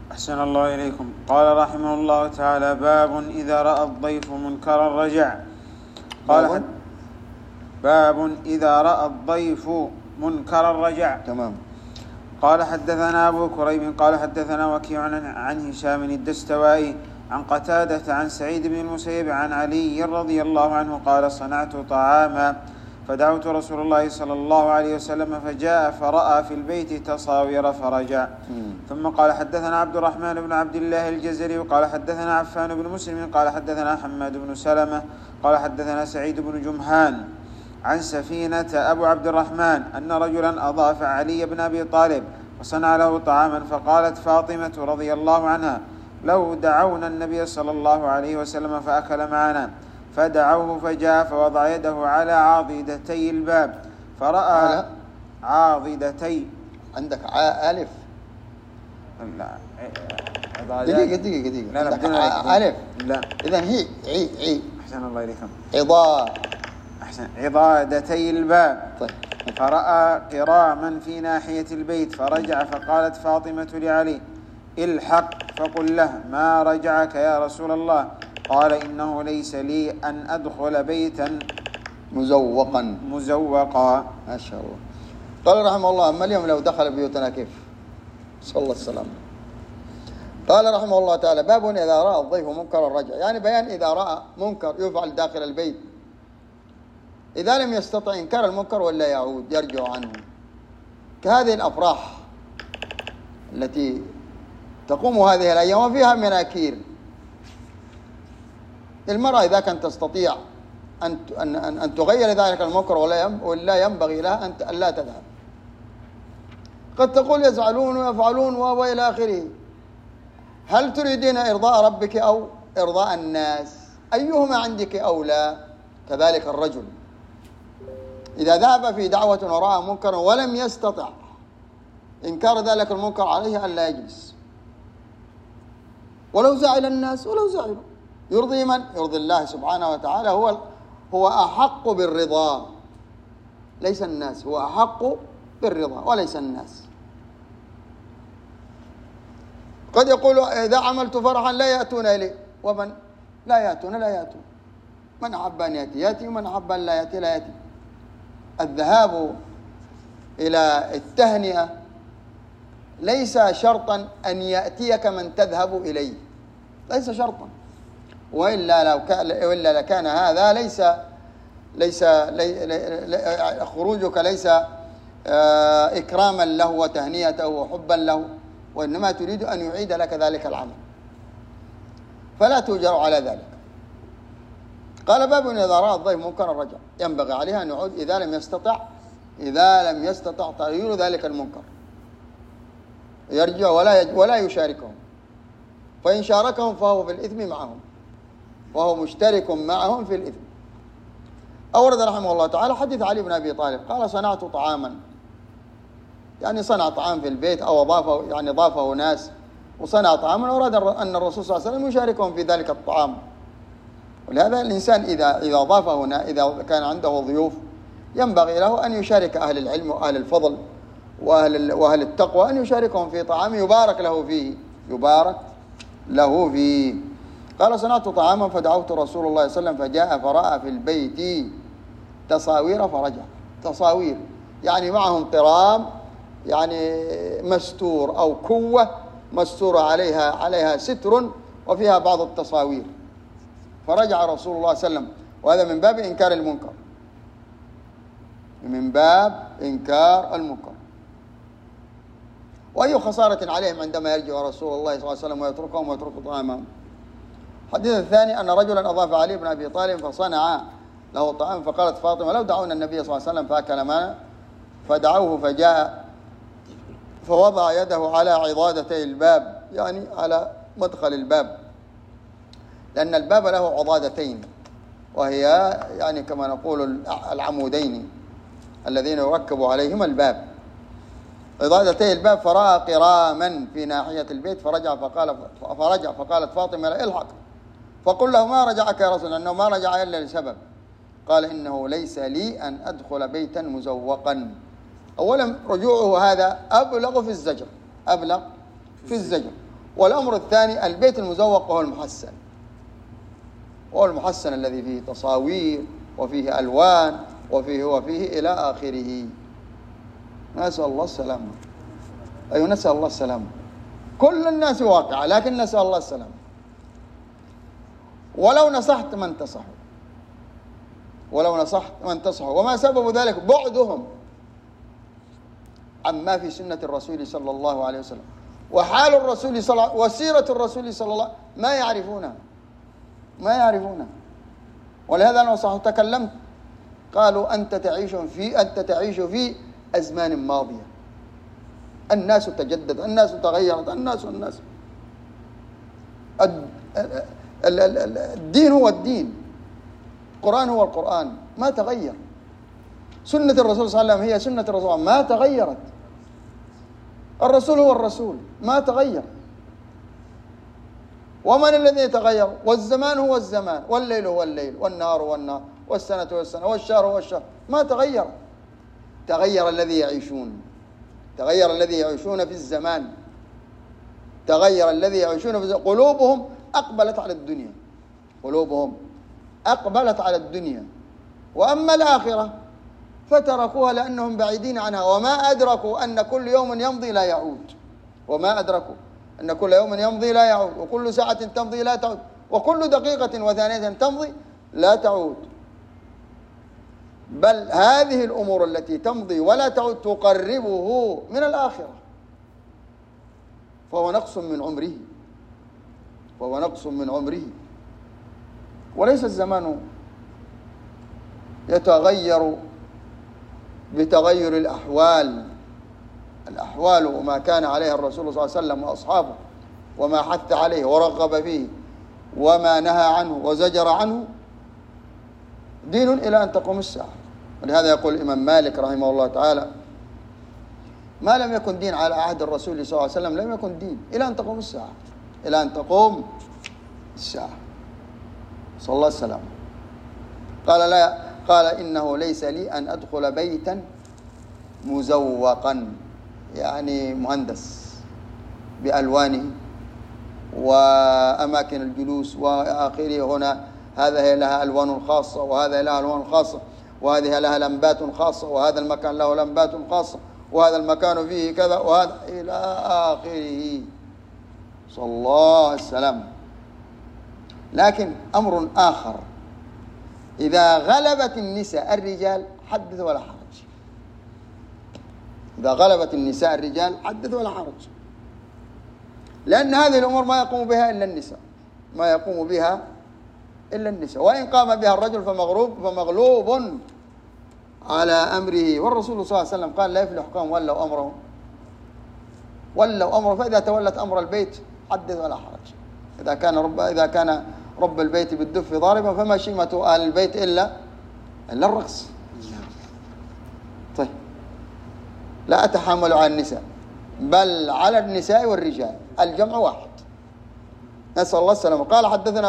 أحسن الله إليكم. قال رحمه الله تعالى: باب إذا رأى الضيف منكرا رجع. باب إذا رأى الضيف منكرا رجع. تمام. قال حدثنا أبو كريب قال حدثنا وكيع عن هشام الدستوائي عن قتادة عن سعيد بن المسيب عن علي رضي الله عنه قال: صنعت طعاما فدعوت رسول الله صلى الله عليه وسلم فجاء فرأى في البيت تصاوير فرجع. ثم قال حدثنا عبد الرحمن بن عبد الله الجزري قال حدثنا عفان بن مسلم قال حدثنا حماد بن سلمة قال حدثنا سعيد بن جمهان عن سفينة أبو عبد الرحمن أن رجلا أضاف علي بن أبي طالب وصنع له طعاما، فقالت فاطمة رضي الله عنها: لو دعونا النبي صلى الله عليه وسلم فأكل معنا. فدعوه فجاء فوضع يده على عاضدتي الباب فرأى عاضدتي. عندك ألف؟ لا دقيقة. لا بدون ألف. لا إذن هي عي. أحسن الله إليكم. عضادتي الباب. طيب. فرأى قراما في ناحية البيت فرجع، فقالت فاطمة لعلي: الحق فقل له ما رجعك يا رسول الله. قال: إنه ليس لي أن أدخل بيتا مزوقا. ما شاء الله. قال رحمه الله: أما اليوم لو دخل بيوتنا كيف؟ صلى الله السلام. قال رحمه الله تعالى: باب إذا رأى الضيف منكرا رجع، يعني بيان إذا رأى منكر يفعل داخل البيت، إذا لم يستطع إنكار المنكر ولا يعود يرجع عنه، كهذه الأفراح التي تقوم هذه الأيام وفيها مناكير. المرأة إذا كانت تستطيع أن تغير ذلك المنكر ولا ينبغي لها أن لا تذهب. قد تقول يزعلون ويفعلون وإلى آخره. هل تريدين إرضاء ربك أو إرضاء الناس؟ أيهما عندك أولى؟ كذلك الرجل إذا ذهب في دعوة ورأى منكرا ولم يستطع إنكار ذلك المنكر عليه أن لا يجلس، ولو زعل الناس ولو زعلوا. يرضي من؟ يرضي الله سبحانه وتعالى. هو أحق بالرضا ليس الناس، هو أحق بالرضا وليس الناس. قد يقول إذا عملت فرحا لا يأتون إليه، ومن لا يأتون من أحب أن يأتي ومن أحب أن لا يأتي. الذهاب إلى التهنئة ليس شرطا أن يأتيك من تذهب إليه، ليس شرطا، وإلا لكان هذا ليس خروجك ليس إكراما له وتهنئته وحبا له، وإنما تريد أن يعيد لك ذلك العمل، فلا تؤجر على ذلك. قال: باب إذا رأى الضيف منكرا رجع، ينبغي عليه أن يعود إذا لم يستطع تغيير ذلك المنكر، يرجع ولا يشاركهم، فإن شاركهم فهو في الإثم معهم، وهو مشترك معهم في الإثم. أورد رحمه الله تعالى حديث علي بن أبي طالب قال: صنعت طعاما، يعني صنع طعام في البيت أو ضافه ناس وصنع طعاما، وأراد أن الرسول صلى الله عليه وسلم يشاركهم في ذلك الطعام. ولهذا الإنسان إذا ضافه إذا كان عنده ضيوف ينبغي له أن يشارك أهل العلم وأهل الفضل وأهل التقوى، أن يشاركهم في طعام يبارك له فيه. قال: صنعت طعاما فدعوت رسول الله صلى الله عليه وسلم فجاء فرأى في البيت تصاوير فرجع. تصاوير يعني معهم قرام، يعني مستور أو كوة مستورة عليها ستر وفيها بعض التصاوير، فرجع رسول الله صلى الله عليه وسلم، وهذا من باب إنكار المنكر. وأي خسارة عليهم عندما يرجع رسول الله صلى الله عليه وسلم ويتركهم ويترك طعامهم. الحديث الثاني أن رجلا أضاف علي بن أبي طالب فصنع له طعام، فقالت فاطمة: لو دعونا النبي صلى الله عليه وسلم فأكل معنا. فدعوه فجاء فوضع يده على عضادتي الباب، يعني على مدخل الباب، لأن الباب له عضادتين، وهي يعني كما نقول العمودين الذين يركب عليهما الباب، عضادتي الباب. فرأى قراما في ناحية البيت فرجع فقالت فاطمة: لا الحق فقل له ما رجعك يا رسول الله، أنه ما رجع إلا لسبب. قال: إنه ليس لي أن أدخل بيتا مزوقا. أولا رجوعه هذا أبلغ في الزجر، والأمر الثاني البيت المزوق وهو المحسن، وهو المحسن الذي فيه تصاوير وفيه ألوان وفيه إلى آخره. نسأل الله السلامة. أيوة نسأل الله السلامة. كل الناس واقعة، لكن نسأل الله السلامة. ولو نصحت من تصحوا، وما سبب ذلك؟ بعدهم عما في سنة الرسول صلى الله عليه وسلم، وحال الرسول صلى الله عليه وسلم، وسيرة الرسول صلى الله عليه وسلم، ما يعرفونها. ولهذا أنا تكلمت، قالوا أنت تعيش في أزمان ماضية، الناس تجدد، الناس تغيرت، الناس الدين هو الدين، القرآن هو القرآن، ما تغير. سنة الرسول صلى الله عليه وسلم هي سنة الرسول، ما تغيرت. الرسول هو الرسول، ما تغير. ومن الذي يتغير؟ والزمان هو الزمان، والليل هو الليل، والنهار هو النهار، والسنة هو السنة، والشهر هو الشهر، ما تغير. تغير الذي يعيشون، تغير الذي يعيشون في الزمان، تغير الذي يعيشون في الزمان. قلوبهم أقبلت على الدنيا، وأما الآخرة فتركوها لأنهم بعيدين عنها، وما أدركوا أن كل يوم يمضي لا يعود، وكل ساعة تمضي لا تعود، وكل دقيقة وثانية تمضي لا تعود. بل هذه الأمور التي تمضي ولا تعود تقربه من الآخرة، فهو نقص من عمره. وليس الزمان يتغير بتغير الأحوال وما كان عليه الرسول صلى الله عليه وسلم وأصحابه، وما حث عليه ورغب فيه، وما نهى عنه وزجر عنه، دين إلى أن تقوم الساعة. ولهذا يقول الإمام مالك رحمه الله تعالى: ما لم يكن دين على عهد الرسول صلى الله عليه وسلم لم يكن دين إلى أن تقوم الساعة، صلى الله عليه وسلم. قال إنه ليس لي أن أدخل بيتا مزوقا، يعني مهندس بألوانه وأماكن الجلوس وآخره. هنا هذا لها ألوان خاصة، وهذا لها ألوان خاصة، وهذه لها لمبات خاصة، وهذا المكان له لمبات خاصة، وهذا المكان فيه كذا، وهذا إلى آخره، صلى الله عليه وسلم. لكن أمر آخر: إذا غلبت النساء الرجال حدث ولا حرج. لأن هذه الأمور ما يقوم بها إلا النساء، وإن قام بها الرجل فمغلوب على أمره. والرسول صلى الله عليه وسلم قال: لا يفلح قوم ولوا أمره، فإذا تولت أمر البيت حدث ولا حرج. إذا كان رب البيت بالدف ضاربا فما شيمة أهل البيت إلا الرقص. طيب، لا أتحامل على النساء، بل على النساء والرجال، الجمع واحد. نسأل الله السلامة. قال: حدثنا